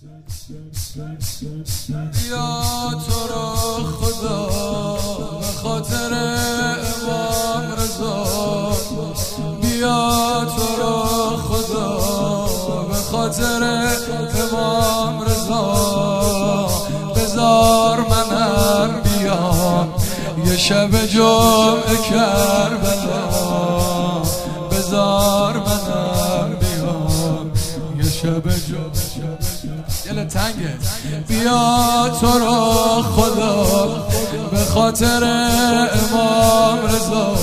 یا تو را خدا به خاطر امام رضا، بیا تو را خدا به خاطر امام رضا، بذار منم بیام یه شب جمعه کربلا، بذار منم بیام یه شب جمعه دل تنگه. بیا تو را خدا به خاطر امام رضا،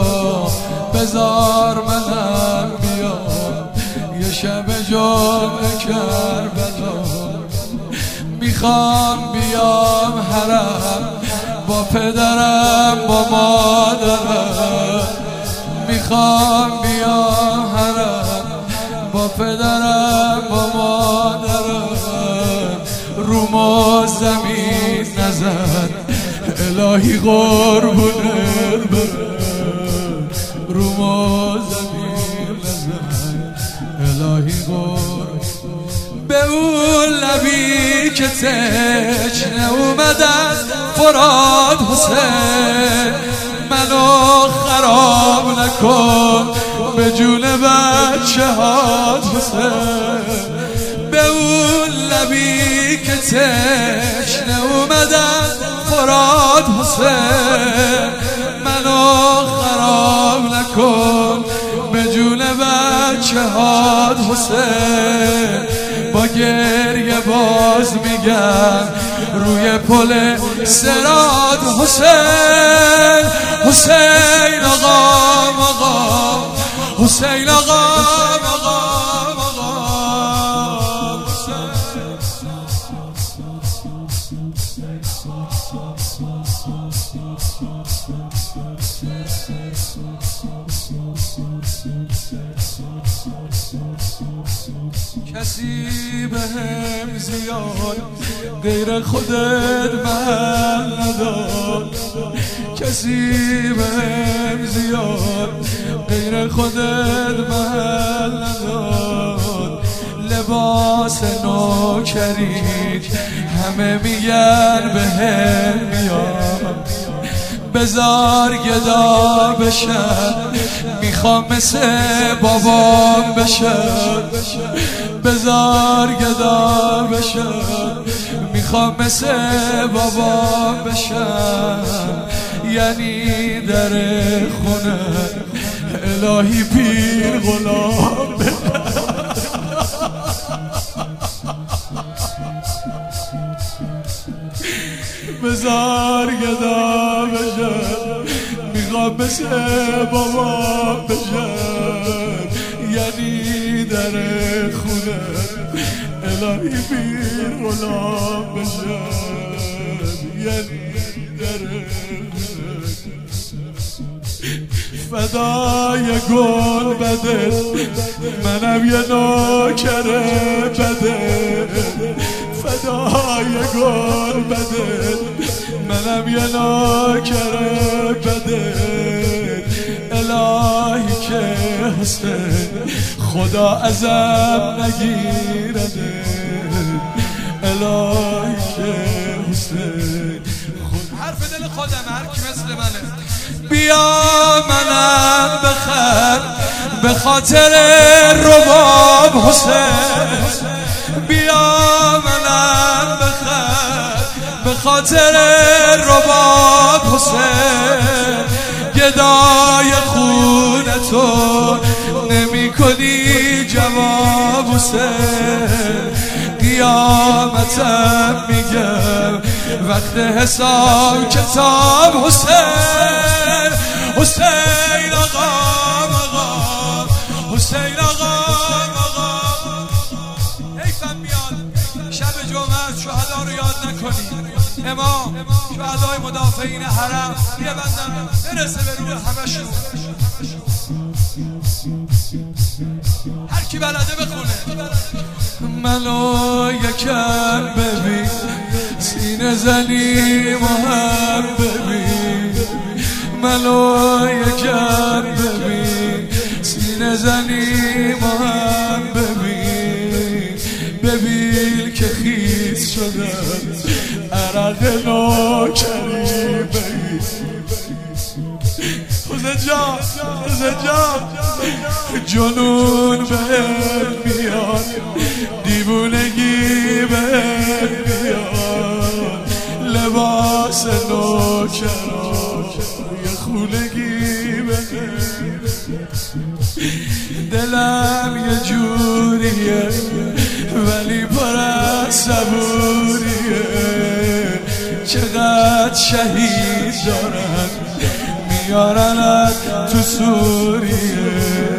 بذار منم بیام یه شب جمعه کربلا، میخوام بیام حرم با پدرم با مادرم، میخوام بیام حرم با پدرم با مادرم، روم و زمین نزن الهی قربونت برم، روم و زمین نزن الهی قربونت. به اون لبی که تشنه اومد از فرات حسین، منو خراب نکن به جون بچه هات حسین، به اون لبی که تشنه اومد از فرات حسین، منو خراب نکن به جون بچه هات حسین. با گریه باز میگم روی پل صراط حسین، حسین آقا آقا، حسین آقا آقا کسی بهم زیاد غیر خودت محل نداد، کسی بهم زیاد غیر خودت محل نداد، لباس نوکری همه میگن بهم میام، بذار گدا بشم میخوام مثل بابام بشم، بذار گدا بشم میخوام مثل بابام بشم، یعنی در خونه الهی پیر غلام بذار گدا بشم میخوام مثل بابام بشم، یعنی در خونه الهی پیر غلام بشم، یعنی در خونه فدای گل بده منم یه نوکر بده، فدای گل بده منم یه نوکر بده، الهی که حسین خدا ازم نگیرده، الهی که حسین حرف دل خودم هر کی مثل منه. بیا منم بخر به خاطر رباب حسین، بیا منم بخر به خاطر رباب حسین، گدای خون تو نمی کنی جواب حسین، قیامتم میگم وقت حساب کتاب حسین، حسین آقا آقا، حسین آقا آقا. حیفم میاد شب جمعه شهدا رو یاد نکنی، امام شهدای مدافعین حرم یه بندم برسه به روح همشون، هر کی بلده بخونه. منو یکم ببین سینه زنی هم ببین، منو یکم ببین سینه زنی هم ببین، ببین که خیز شدن عرق نوکری بگی حسین جان جنون بهت میاد دیوونگی بهت میاد لباس نوکران یه خونگی بهت دلم یه جوریه ولی پر از صبوریه چقدر شهید دارن میارنت تو سوریه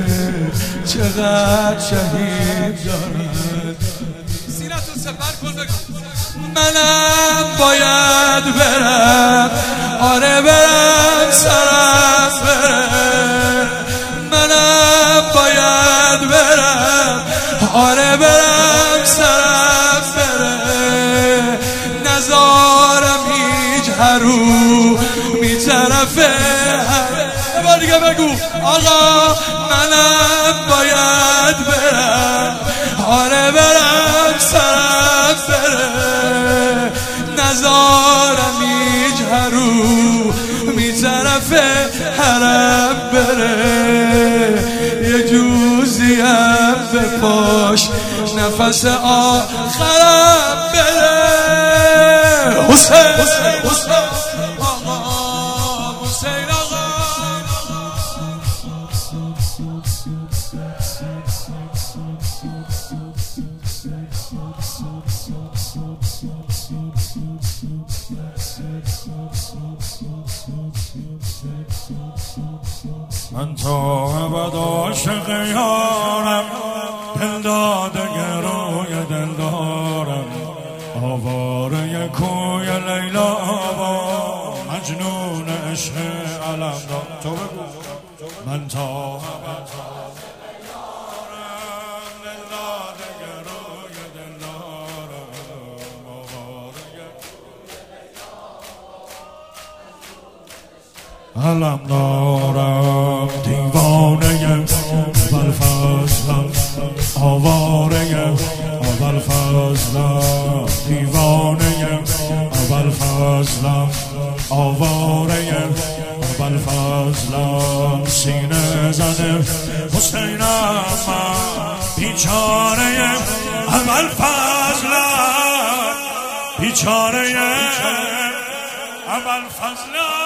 چقدر شهید دارن سینتون سپر کن بگو منم باید برم آره برم سرم برم منم باید برم آره برم سرم برم نزارم هیچ هرو می طرفه یه بار دیگه بگو آقا منم باید برم آره برم سرم برم نزارم هیچ هرو می طرفه حرم بره یه جوزیم به پاش نفس آخرم بره حسین آقا حسین آقا من تا ابد عاشق یارم دل داده گروی دل دارم آواره کوی لیلا با مجنون عشق علم تو بگو من تا ابد عاشق یارم دل داده گروی دل دارم آواره علم دارم دیوانه ابوالفضلم آواره ابوالفضلم دیوانه ابوالفضلم آواره ابوالفضلم سینه زده حسینم بیچاره ابوالفضلم بیچاره ابوالفضلم